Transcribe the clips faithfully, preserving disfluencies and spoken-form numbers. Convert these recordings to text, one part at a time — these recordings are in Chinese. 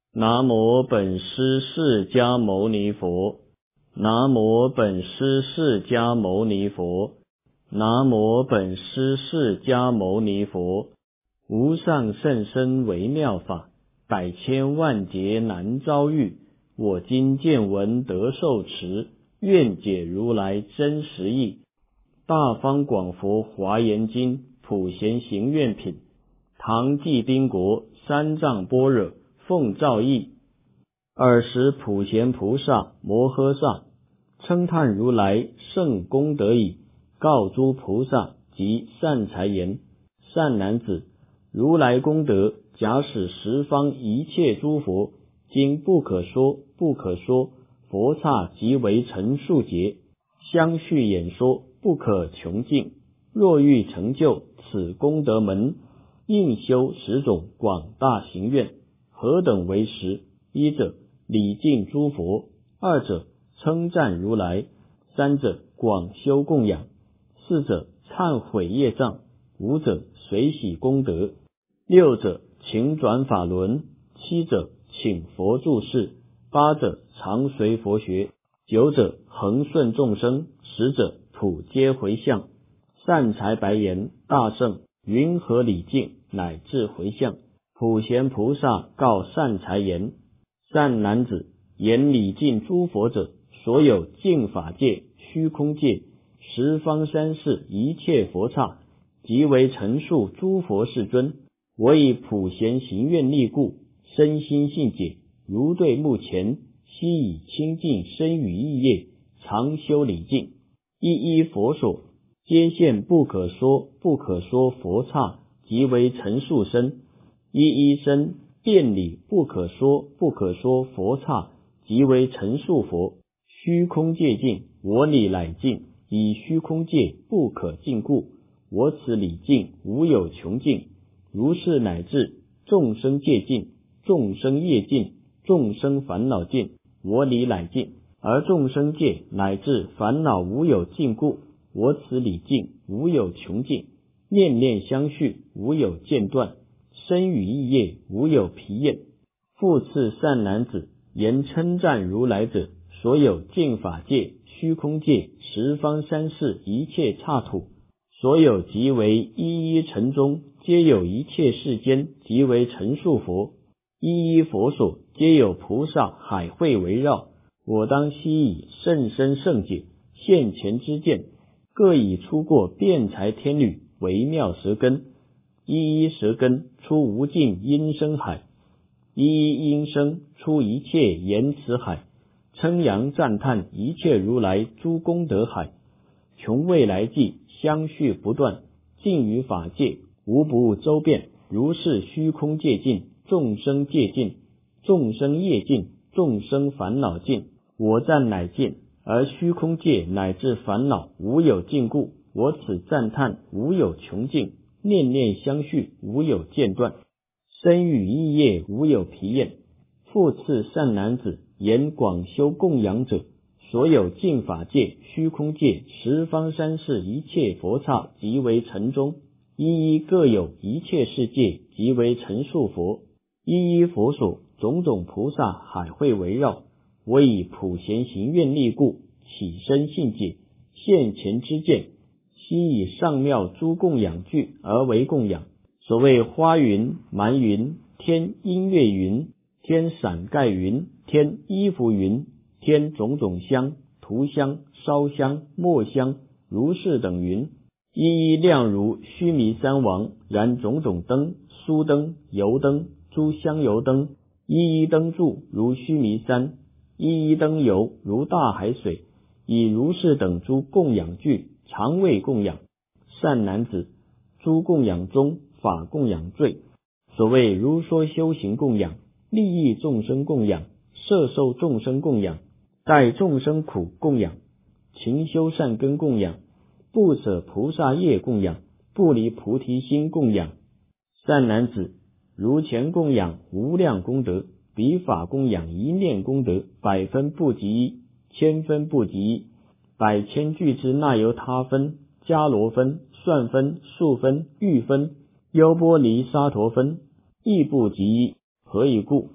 南无本师释迦牟尼佛。南无本师释迦牟尼佛。南无本师释迦牟尼佛。无上甚深微妙法，百千万劫难遭遇。我今见闻得受持，愿解如来真实义。大方广佛华严经普贤行愿品，唐寂宾国三藏般若奉诏译。尔时普贤菩萨摩诃萨称叹如来圣功德已，告诸菩萨及善财言：善男子，如来功德假使十方一切诸佛，经不可说不可说佛刹即为陈数劫，相续演说不可穷尽。若欲成就此功德门，应修十种广大行愿。何等为十？一者礼敬诸佛，二者称赞如来，三者广修供养，四者忏悔业障，五者随喜功德，六者请转法轮，七者请佛住世，八者常随佛学，九者恒顺众生，十者普皆回向。善财白言：大圣，云何礼敬乃至回向？普贤菩萨告善财言：善男子，言礼敬诸佛者，所有净法界、虚空界、十方三世一切佛刹，即为陈述诸佛世尊。我以普贤行愿力故，身心信解，如对目前，悉以清净身语意业，常修礼敬。一一佛所，皆现不可说不可说佛刹，即为陈述身。一一身遍礼不可说不可说佛刹，即为陈述佛。虚空界尽，我礼乃尽，以虚空界不可尽故，我此礼尽无有穷尽。如是乃至众生界尽，众生业尽，众生烦恼尽，我礼乃尽。而众生界乃至烦恼无有尽故，我此礼尽无有穷尽。念念相续，无有间断，身语意业无有疲厌。复次善男子，言称赞如来者，所有净法界、虚空界、十方三世一切刹土，所有即为一一尘中，皆有一切世间即为陈述佛。一一佛所，皆有菩萨海会围绕。我当悉以甚深圣解现前之见，各以出过辩才天律微妙舌根。一一舌根出无尽音声海，一一音声出一切言辞海，称扬赞叹一切如来诸功德海。穷未来际，相续不断，尽于法界，无不周遍。如是虚空界尽，众生界尽，众生业尽，众生烦恼尽，我赞乃尽。而虚空界乃至烦恼无有尽故，我此赞叹无有穷尽。念念相续，无有间断，身语意业无有疲厌。复次善男子，言广修供养者，所有净法界、虚空界、十方三世一切佛刹，即为尘中，一一各有一切世界，即为陈述佛。一一佛所，种种菩萨海会围绕。我以普贤行愿力故，起身信解，现前之见，悉以上妙诸供养具而为供养。所谓花云、蛮云、天音乐云、天伞盖云、天衣服云、天种种香、涂香、烧香、墨香，如是等云，一一亮如须弥山王，燃种种灯、酥灯、油灯、诸香油灯，一一灯柱如须弥山，一一灯油如大海水，以如是等诸供养具常为供养。善男子，诸供养中法供养最。所谓如说修行供养，利益众生供养，摄受众生供养，待众生苦供养，勤修善根供养，不舍菩萨业供养，不离菩提心供养。善男子，如前供养无量功德，彼法供养一念功德，百分不及一，千分不及一，百千俱之那由他分、迦罗分、算分、数分、玉分、优波离沙陀分，亦不及一。何以故？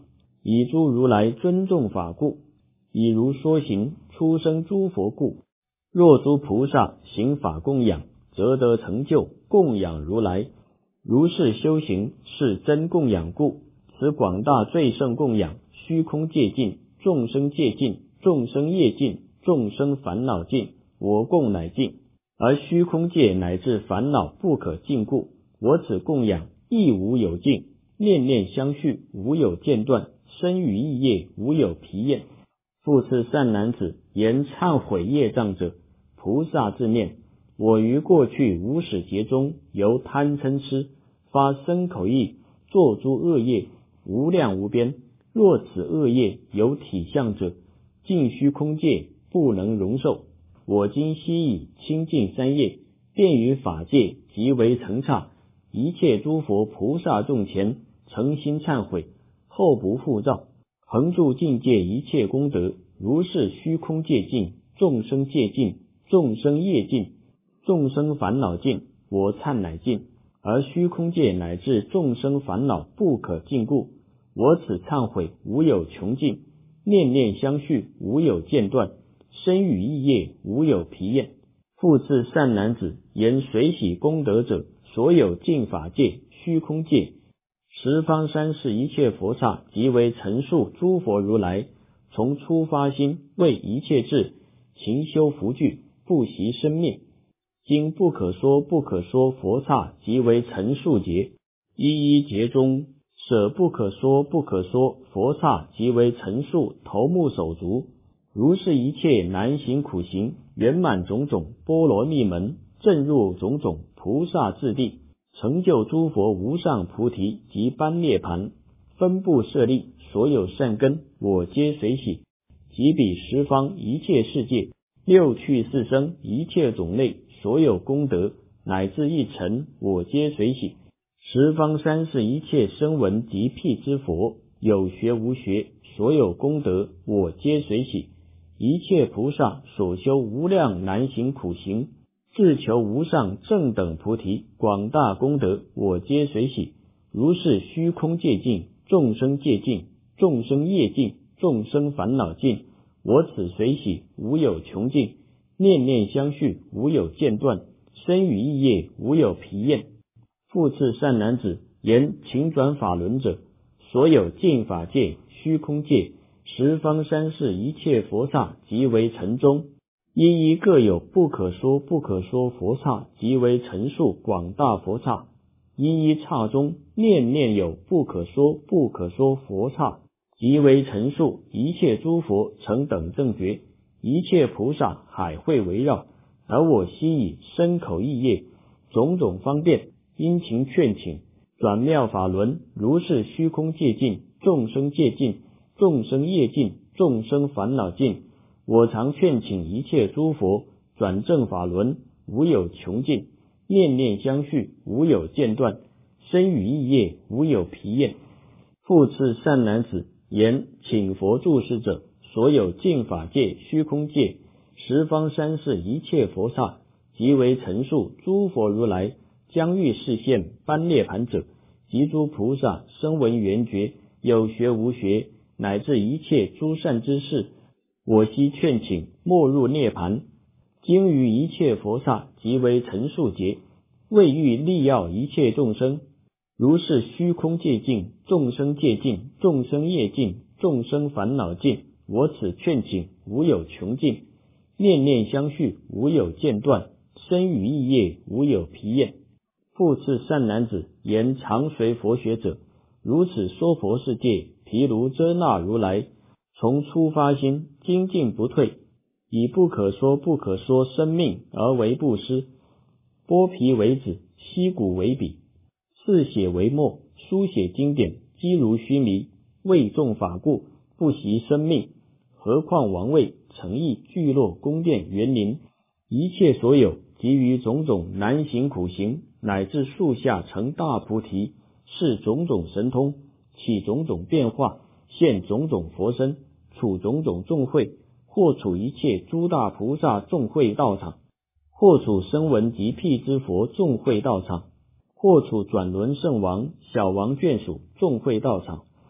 以诸如来尊重法故，以如说行出生诸佛故。若诸菩萨行法供养，则得成就供养如来。如是修行，是真供养故。此广大最胜供养，虚空界尽，众生界尽，众生业尽，众生烦恼尽，我供乃尽。而虚空界乃至烦恼不可尽故，我此供养亦无有尽，念念相续，无有间断，身语意业无有疲厌。复次善男子，言忏悔业障者，菩萨自念：我于过去无始劫中，由贪嗔痴发身口意，作诸恶业，无量无边。若此恶业有体相者，尽虚空界不能容受。我今悉以清净三业，便于法界即为成刹，一切诸佛菩萨众前诚心忏悔，后不复造，恒住境界一切功德。如是虚空界尽，众生界尽，众生业尽，众生烦恼尽，我忏乃尽。而虚空界乃至众生烦恼不可尽故，我此忏悔无有穷尽，念念相续，无有间断，身语意业无有疲厌。复次善男子，言随喜功德者，所有净法界、虚空界、十方三世一切佛刹，即为陈述诸佛如来，从初发心为一切智，勤修福聚，不惜生灭。经不可说不可说佛刹，即为陈述劫。一一劫中舍不可说不可说佛刹，即为陈述头目手足。如是一切难行苦行，圆满种种波罗蜜门，正入种种菩萨智地，成就诸佛无上菩提及般涅盘。分布舍利，所有善根，我皆随喜。即彼十方一切世界，六趣四生一切种类，所有功德，乃至一尘，我皆随喜。十方三世一切声闻及辟之佛，有学无学，所有功德，我皆随喜。一切菩萨所修无量难行苦行，自求无上正等菩提，广大功德，我皆随喜。如是虚空界尽，众生界尽，众生业尽，众生烦恼尽，我此随喜无有穷尽，念念相续，无有间断，身语意业无有疲厌。复次善男子，言勤转法轮者，所有净法界、虚空界、十方三世一切佛刹，即为尘中。一一各有不可说不可说佛刹，即为陈述广大佛刹。一一刹中，念念有不可说不可说佛刹，即为陈述一切诸佛成等正觉，一切菩萨海会围绕。而我悉以身口意业种种方便，殷勤劝请，转妙法轮。如是虚空界尽，众生界尽，众生业尽，众生烦恼尽，我常劝请一切诸佛转正法轮，无有穷尽，念念相续，无有间断，身语意业无有疲厌。复次善男子，言请佛住世者，所有净法界、虚空界、十方三世一切佛刹，即为陈述诸佛如来将欲示现般涅盘者，及诸菩萨声闻缘觉，有学无学，乃至一切诸善之事，我悉劝请没入涅盘。经于一切佛刹，即为陈述劫，为欲利要一切众生。如是虚空界尽，众生界尽，众生业尽，众生烦恼尽，我此劝请无有穷尽，念念相续，无有间断，身语意业无有疲厌。复次善男子，言常随佛学者，如此说佛世界，毗卢遮那如来从初发心，精进不退，以不可说不可说生命而为布施，剥皮为纸，吸骨为笔，似血为墨，书写经典，积如须弥，为众法故，不惜生命。何况王位、城邑、聚落、宫殿、园林，一切所有，及于种种难行苦行，乃至树下成大菩提，是种种神通，起种种变化，现种种佛身，处种种众会，或处一切诸大菩萨众会道场，或处声闻及辟支佛众会道场，或处转轮圣王、小王眷属众会道场，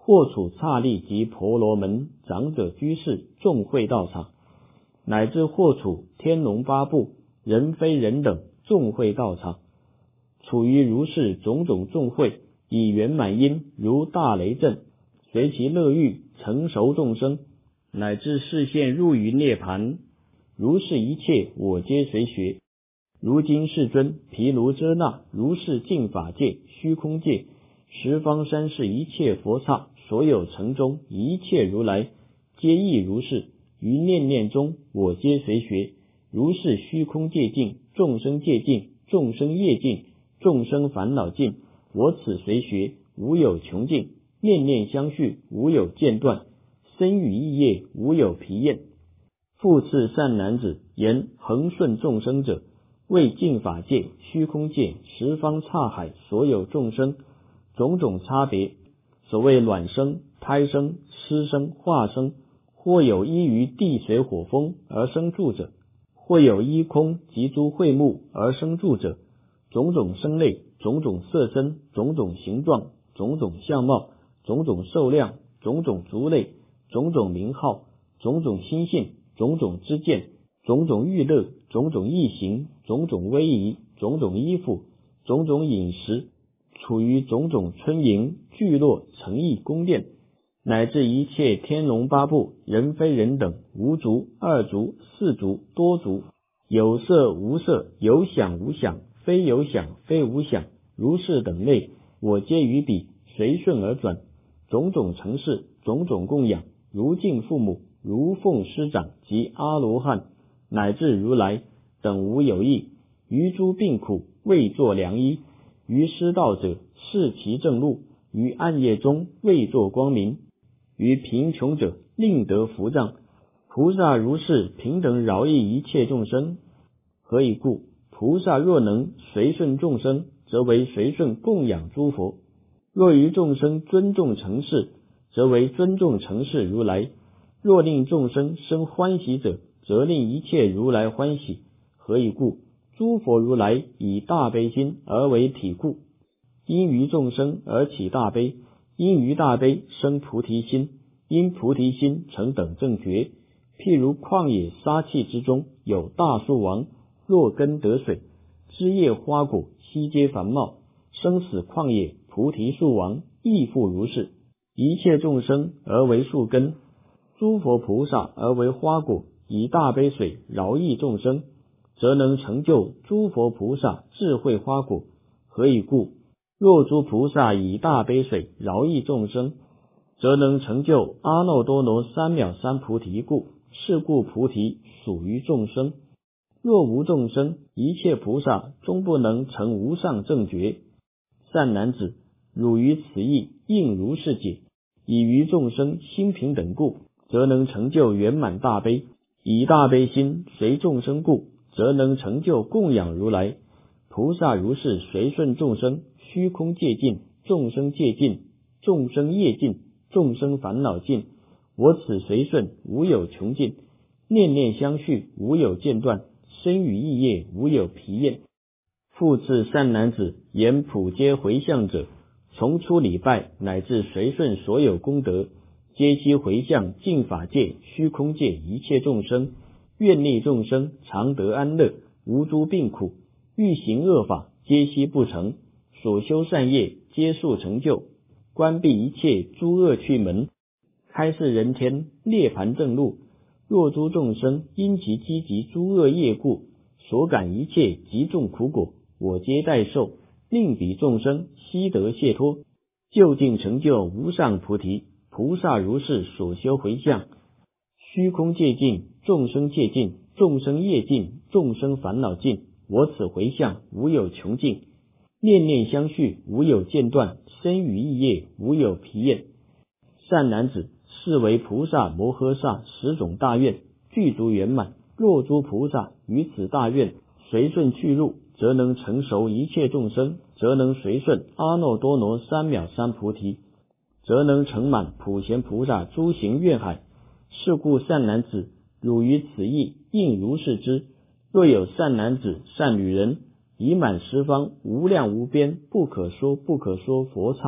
或处刹利及婆罗门长者居士众会道场，乃至或处天龙八部人非人等众会道场，处于如是种种众会，以圆满因如大雷震，随其乐欲成熟众生，乃至视现入于涅盘，如是一切我皆随学。如今世尊毗卢遮那如是净法界虚空界十方三世一切佛刹所有城中一切如来皆亦如是，于念念中我皆随学。如是虚空界尽，众生界尽，众生业尽，众生烦恼尽，我此随学无有穷尽，念念相续无有间断，身语意业无有疲厌。复次善男子，言恒顺众生者，为净法界虚空界十方刹海所有众生种种差别，所谓卵生、胎生、湿生、化生，或有依于地水火风而生住者，或有依空及诸会目而生住者，种种生类，种种色身，种种形状，种种相貌，种种寿量，种种族类，种种名号，种种心性，种种知见，种种欲乐，种种意行，种种威仪，种种衣服，种种饮食，处于种种春营聚落城邑宫殿，乃至一切天龙八部人非人等无足二足四足多足，有色无色，有想无想，非有想非无想，如是等类，我皆于彼随顺而转，种种成事，种种供养，如敬父母，如奉师长及阿罗汉，乃至如来等无有异。于诸病苦为作良医，于失道者示其正路，于暗夜中为作光明，于贫穷者令得福障。菩萨如是平等饶益一切众生。何以故？菩萨若能随顺众生，则为随顺供养诸佛；若于众生尊重承事，则为尊重承事如来；若令众生生欢喜者，则令一切如来欢喜。何以故？诸佛如来以大悲心而为体故，因于众生而起大悲，因于大悲生菩提心，因菩提心成等正觉。譬如旷野沙碛之中有大树王，若根得水，枝叶花果悉皆繁茂，生死旷野菩提树王亦复如是。一切众生而为树根，诸佛菩萨而为花果，以大悲水饶益众生，则能成就诸佛菩萨智慧花果。何以故？若诸菩萨以大悲水饶益众生，则能成就阿耨多罗三藐三菩提故。是故菩提属于众生。若无众生，一切菩萨终不能成无上正觉。善男子，汝于此义应如是解。以于众生心平等故，则能成就圆满大悲；以大悲心随众生故，则能成就供养如来。菩萨如是随顺众生，虚空界尽，众生界尽，众生业尽，众生烦恼尽，我此随顺无有穷尽，念念相续无有间断，身语意业无有疲厌。复次善男子，言普皆回向者，从初礼拜乃至随顺所有功德，皆悉回向净法界虚空界一切众生，愿利众生常得安乐，无诸病苦，欲行恶法皆悉不成，所修善业皆速成就，关闭一切诸恶趣门，开示人天涅盘正路。若诸众生因其积集诸恶业故，所感一切极重苦果，我皆代受，令彼众生悉得解脱，究竟成就无上菩提。菩萨如是所修回向，虚空界尽，众生界尽，众生业尽，众生烦恼尽，我此回向无有穷尽，念念相续无有间断，身语意业无有疲厌。善男子，是为菩萨摩诃萨十种大愿具足圆满。若诸菩萨于此大愿随顺去入，则能成熟一切众生，则能随顺阿耨多罗三藐三菩提，则能成满普贤菩萨诸行愿海。是故善男子，汝于此义应如是知。若有善男子善女人，已满十方无量无边不可说不可说佛刹，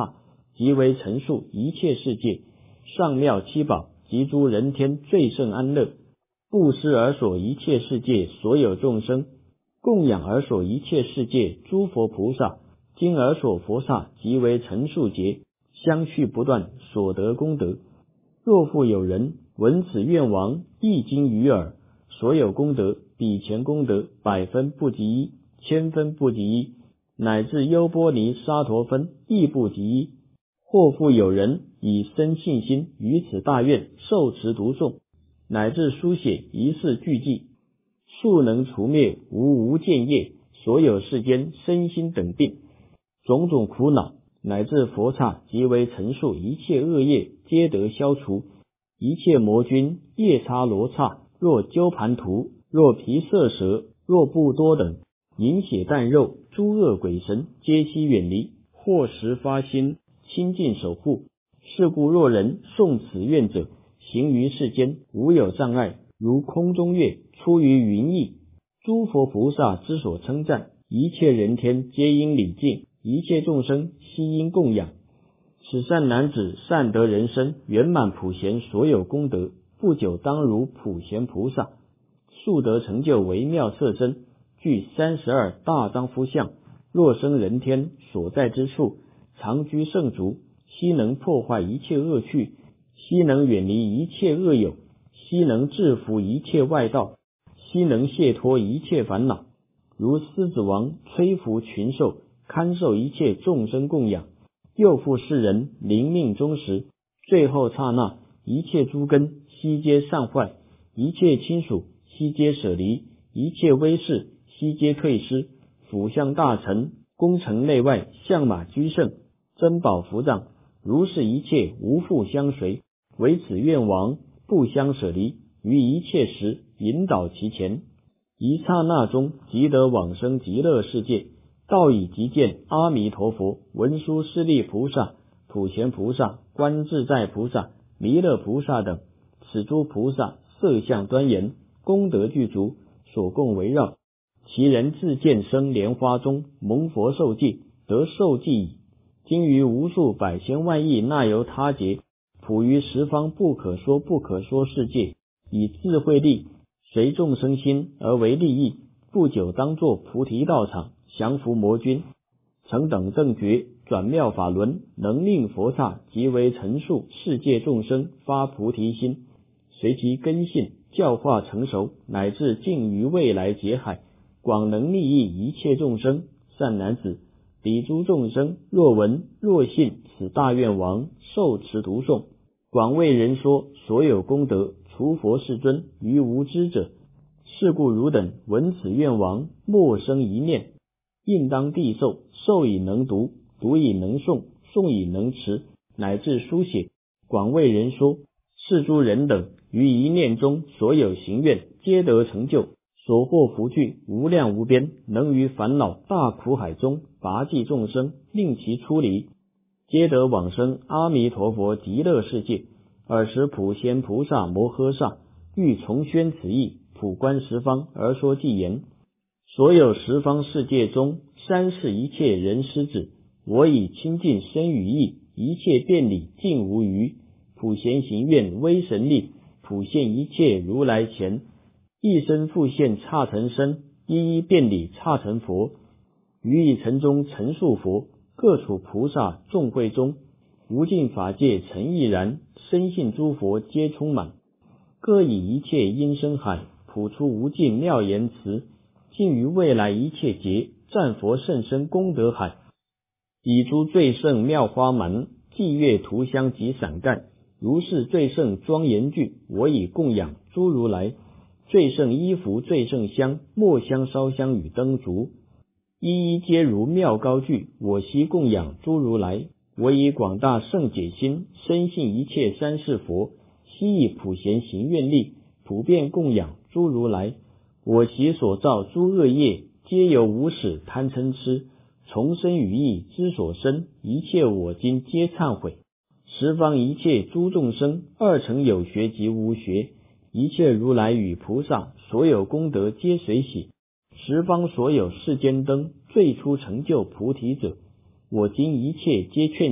即为陈述一切世界，上妙七宝及诸人天最胜安乐，布施而所一切世界所有众生，供养而所一切世界诸佛菩萨，今而所佛刹即为陈述劫，相续不断所得功德。若复有人闻此愿王一经于耳，所有功德比前功德百分不及一，千分不及一，乃至优波尼沙陀分亦不及一。或复有人以生信心于此大愿受持读诵，乃至书写一世句记，速能除灭无无间业，所有世间身心等病，种种苦恼，乃至佛刹即为陈述一切恶业皆得消除。一切魔君夜叉罗刹，若鸠盘荼，若毗舍蛇，若不多等，饮血啖肉，诸恶鬼神皆悉远离，或时发心亲近守护。是故若人诵此愿者，行于世间无有障碍，如空中月出于云翳。诸佛菩萨之所称赞，一切人天皆应礼敬，一切众生悉应供养。此善男子善得人身，圆满普贤所有功德，不久当如普贤菩萨，速得成就微妙色身，具三十二大丈夫相。若生人天所在之处，常居圣足，悉能破坏一切恶趣，悉能远离一切恶友，悉能制服一切外道，悉能解脱一切烦恼。如狮子王摧伏群兽，堪受一切众生供养。又复世人临命终时，最后刹那，一切诸根悉皆散坏，一切亲属悉皆舍离，一切威势悉皆退失，辅相大臣，宫城内外，相马居胜，珍宝伏藏，如是一切无复相随，唯此愿王不相舍离，于一切时引导其前，一刹那中即得往生极乐世界。道已即见阿弥陀佛、文殊师利菩萨、普贤菩萨、观自在菩萨、弥勒菩萨等，此诸菩萨色相端严，功德具足，所供围绕。其人自见生莲花中，蒙佛受记，得受记矣。今于无数百千万亿那由他劫，普于十方不可说不可说世界，以智慧力随众生心而为利益，不久当作菩提道场，降伏魔君，成等正觉，转妙法轮，能令佛刹即为陈述世界众生发菩提心，随其根性教化成熟，乃至尽于未来劫海，广能利益一切众生。善男子，彼诸众生若闻若信此大愿王受持读诵，广为人说所有功德，除佛世尊于无知者。是故汝等闻此愿王，莫生一念，应当必受，受以能读，读以能诵，诵以能持，乃至书写，广为人说。是诸人等于一念中所有行愿，皆得成就，所获福聚无量无边，能于烦恼大苦海中拔济众生，令其出离，皆得往生阿弥陀佛极乐世界。尔时普贤菩萨摩诃萨欲重宣此义，普观十方而说偈言：所有十方世界中，三世一切人师子，我以清净身语意，一切遍礼尽无余。普贤行愿威神力，普现一切如来前，一身复现刹尘身，一一遍礼刹尘佛，于一尘中陈述佛，各处菩萨众会中，无尽法界诚亦然，深信诸佛皆充满，各以一切音声海，普出无尽妙言辞，尽于未来一切劫，战佛甚深功德海，以诸最胜妙花蛮，伎乐涂香及伞盖，如是最胜庄严具，我以供养诸如来。最胜衣服，最胜香，末香烧香与灯烛，一一皆如妙高具，我悉供养诸如来。我以广大圣解心，深信一切三世佛，悉以普贤行愿力，普遍供养诸如来。我习所造诸恶业，皆由无始贪嗔痴，从生语意之所生，一切我今皆忏悔。十方一切诸众生，二乘有学及无学，一切如来与菩萨所有功德皆随喜。十方所有世间灯，最初成就菩提者，我今一切皆劝请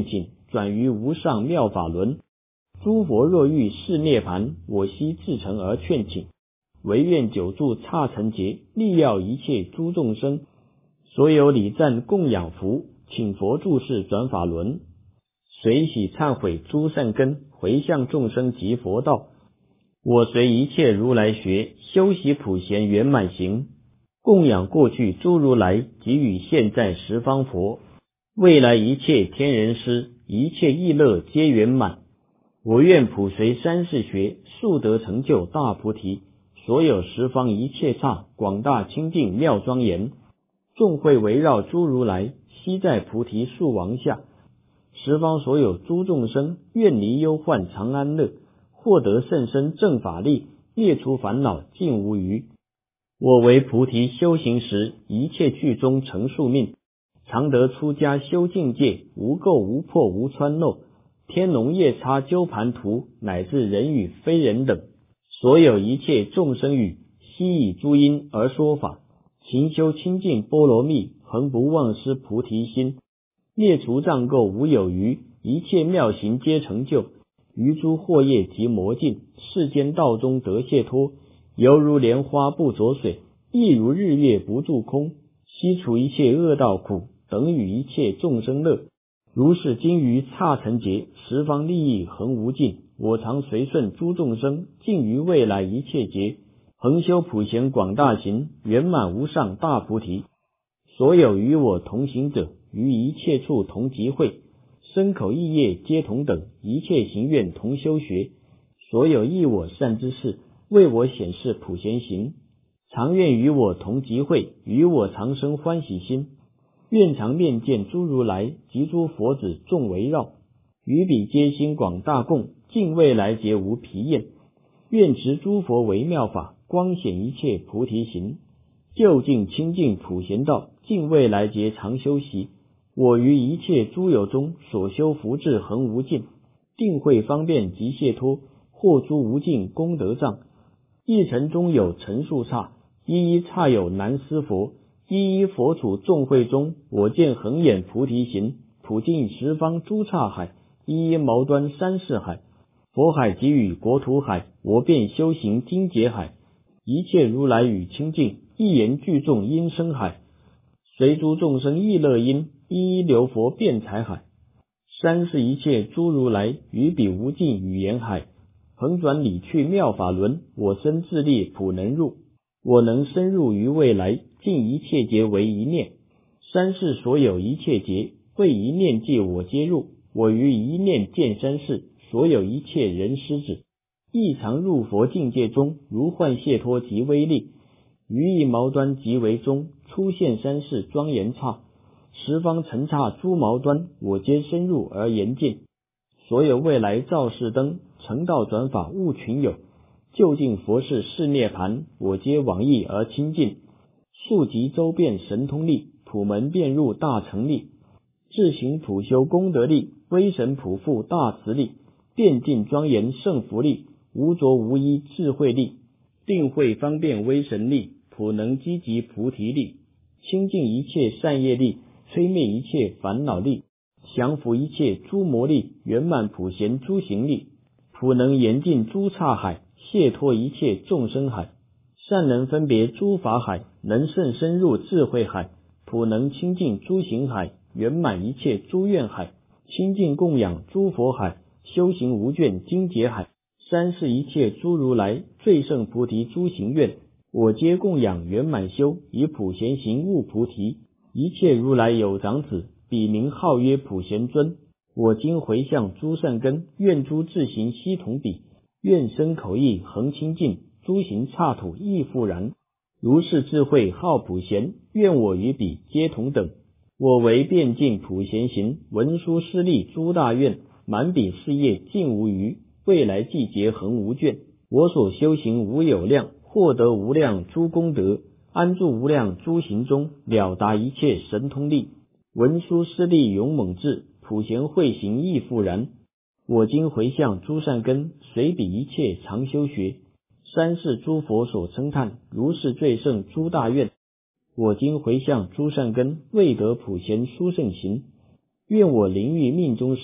转于无上妙法轮。诸佛若欲示涅盘，我悉至诚而劝请，唯愿久住刹尘劫，利要一切诸众生。所有礼赞供养福，请佛住世转法轮。随喜忏悔诸善根，回向众生及佛道。我随一切如来学，修习普贤圆满行，供养过去诸如来，给予现在十方佛，未来一切天人师，一切意乐皆圆满。我愿普随三世学，速得成就大菩提。所有十方一切刹，广大清净妙庄严，众会围绕诸如来，悉在菩提树王下。十方所有诸众生，愿离忧患常安乐，获得甚深正法力，灭除烦恼尽无余。我为菩提修行时，一切具中成宿命，常得出家修境界，无垢无破无穿漏，天龙夜叉鸠盘荼，乃至人与非人等，所有一切众生语，悉以诸因而说法，勤修清净波罗蜜，恒不忘失菩提心，灭除障垢无有余，一切妙行皆成就，于诸惑业及魔尽，世间道中得解脱，犹如莲花不着水，亦如日月不住空，悉除一切恶道苦，等与一切众生乐。如是今于刹尘劫，十方利益恒无尽，我常随顺诸众生，尽于未来一切劫，恒修普贤广大行，圆满无上大菩提。所有与我同行者，于一切处同集会，身口意业皆同等，一切行愿同修学。所有益我善之事，为我显示普贤行，常愿与我同集会，与我常生欢喜心。愿常面见诸如来及诸佛子众围绕，于彼皆心广大供，尽未来劫无疲厌。愿持诸佛为妙法，光显一切菩提行，究竟清净普贤道，尽未来劫常修习。我于一切诸有中所修福智恒无尽，定慧方便及解脱，获诸无尽功德藏。一尘中有尘数刹，一一刹有难思佛。一一佛处众会中，我见恒眼菩提行，普尽十方诸刹海，一一毛端三世海，佛海及与国土海，我便修行精劫海，一切如来语清净，一言具众音声海，随诸众生意乐音，一一流佛辩才海。三是一切诸如来于彼无尽语言海，横转理去妙法轮，我身自力普能入，我能深入于未来，尽一切劫为一念。三世所有一切劫，为一念界我皆入，我于一念见三世，所有一切人师子，亦常入佛境界中，如幻解脱及威力，于一毛端即为中，出现三世庄严刹，十方尘刹诸毛端，我皆深入而严见。所有未来照世灯，成道转法悟群有，究竟佛事是涅盘，我皆往诣而亲近。速集周遍神通力，普门遍入大成力，自行普修功德力，威神普覆大慈力，遍尽庄严胜福力，无着无依智慧力，定慧方便威神力，普能积集菩提力，清净一切善业力，摧灭一切烦恼力，降伏一切诸魔力，圆满普贤诸行力，普能严尽诸刹海，解脱一切众生海，善能分别诸法海，能甚深入智慧海，普能清净诸行海，圆满一切诸愿海，清净供养诸佛海，修行无倦精劫海。三是一切诸如来最胜菩提诸行愿，我皆供养圆满修，以普贤行悟菩提。一切如来有长子，彼名号曰普贤尊。我今回向诸善根，愿诸智行悉同彼，愿身口意恒清净，诸行刹土亦复然。如是智慧号普贤，愿我与彼皆同等。我为遍尽普贤行，文殊师利诸大愿，满彼事业尽无余，未来季节恒无倦。我所修行无有量，获得无量诸功德，安住无量诸行中，了达一切神通力。文殊师利勇猛智，普贤慧行亦复然。我今回向诸善根，随彼一切常修学。三世诸佛所称叹，如是最胜诸大愿。我今回向诸善根，未得普贤殊胜行。愿我临欲命中时，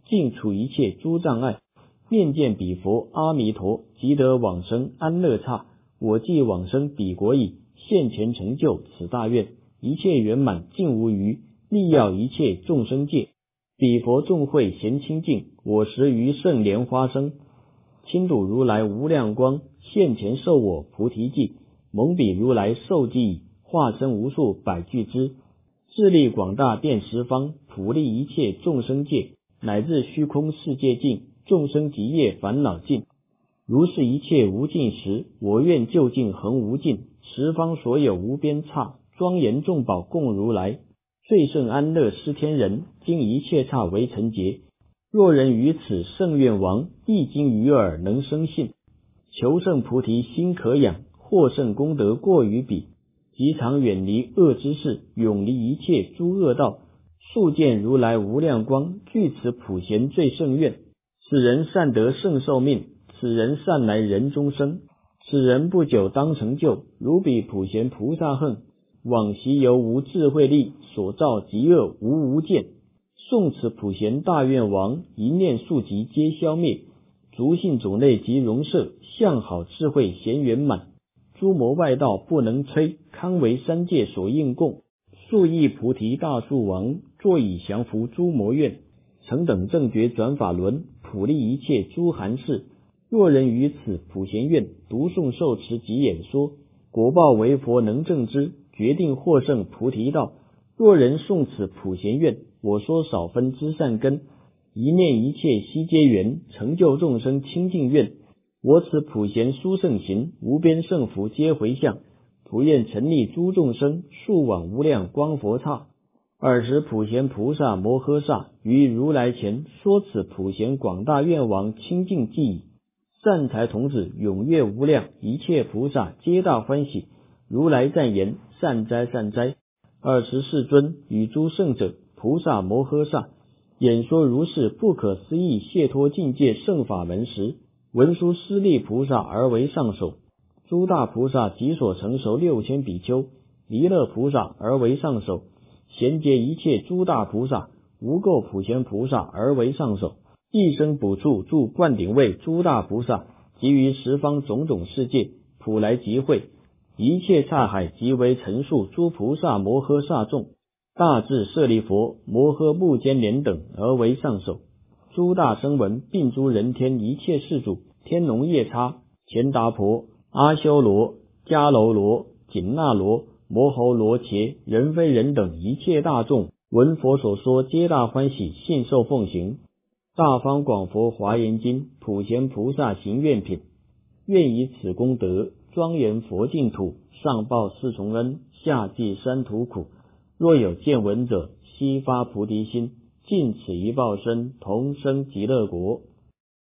尽除一切诸障碍，面见彼佛阿弥陀，即得往生安乐刹。我既往生彼国矣，现前成就此大愿，一切圆满尽无余，利要一切众生界。彼佛众会咸清净，我时于圣莲花生，亲睹如来无量光，现前授我菩提记，蒙彼如来受记已，化身无数百俱胝，智力广大遍十方，普利一切众生界，乃至虚空世界尽，众生极业烦恼尽。如是一切无尽时，我愿究竟恒无尽，十方所有无边刹，庄严众宝供如来，最胜安乐施天人，经一切刹为成劫。若人于此圣愿王，一经于耳能生信，求胜菩提心可养，获胜功德过于彼，即常远离恶之事，永离一切诸恶道，速见如来无量光，具此普贤最胜愿。此人善得圣寿命，此人善来人中生，此人不久当成就，如彼普贤菩萨恨，往昔犹无智慧力，所造极恶无无见。诵此普贤大愿王，一念速即皆消灭，族姓种类及容摄，相好智慧贤圆满，诸魔外道不能摧，堪为三界所应供。数亿菩提大树王，坐以降伏诸魔怨，成等正觉转法轮，普利一切诸含事。若人于此普贤愿，读诵受持及演说，果报为佛能证之，决定获胜菩提道。若人诵此普贤愿，我说少分之善根，一念一切悉皆缘，成就众生清净愿。我此普贤殊胜行，无边胜福皆回向，普愿成立诸众生，速往无量光佛刹。尔时普贤菩萨摩诃萨于如来前说此普贤广大愿王清净记已，善财童子踊跃无量，一切菩萨皆大欢喜。如来赞言：善哉善哉！尔时世尊与诸圣者菩萨摩诃萨演说如是不可思议解脱境界圣法门时，文殊师利菩萨而为上首，诸大菩萨即所成熟六千比丘，弥勒菩萨而为上首，贤劫一切诸大菩萨，无垢普贤菩萨而为上首，一生补处住灌顶位诸大菩萨，及于十方种种世界普来集会，一切刹海即为陈述诸菩萨摩诃萨众，大智舍利佛、摩诃目犍连等而为上首，诸大声闻并诸人天一切世主，天龙夜叉、乾达婆、阿修罗、迦楼罗、紧那罗、摩吼罗伽、人非人等一切大众，闻佛所说，皆大欢喜，信受奉行。大方广佛华严经普贤菩萨行愿品，愿以此功德庄严佛净土，上报四重恩，下济三途苦。若有见闻者，悉发菩提心，尽此一报身，同生极乐国。